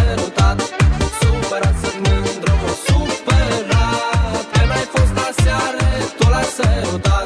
sărutat. Supărat sunt mândru, supărat, că n-ai fost aseară, tu l-ai sărutat.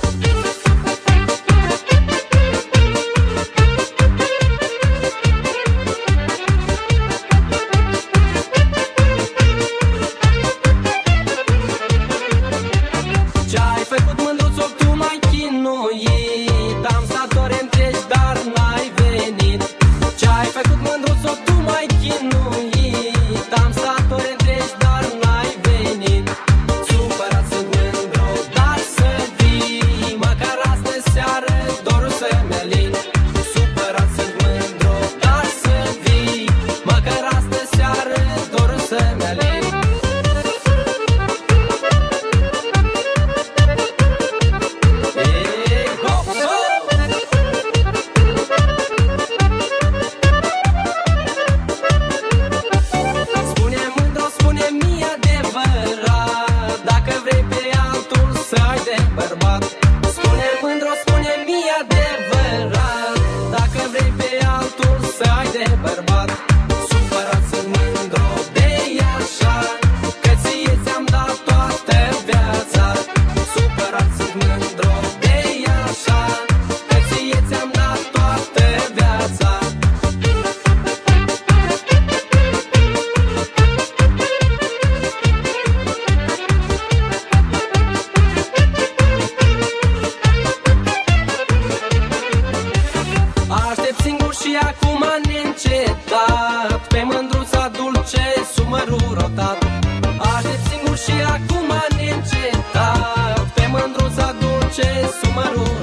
Ce-ai făcut, mândruțo, tu m-ai chinuit, am stat ore întregi, dar n-ai venit. Ce-ai făcut, mândruțo, tu m-ai chinuit, am stat ore întregi, dar n-ai venit. Supărat sunt mândru, dar să vii, măcar astă seară dorul să-mi alin. Supărat sunt mândru, dar să vii, măcar astă seară dorul să-mi alin. Spune mândru, spune-mi adevărat, dacă vrei pe altul să ai de bărbat. Supărat sunt mândru de-i așa, că ție ți-am dat toată viața. Supărat sunt mândru de-i așa, că ție ți-am dat toată viața. Aștept singur și acum neîncetat, pe mândruța dulce sumărul rotat. Aștept singur și acum neîncetat, pe mândruța dulce sumărul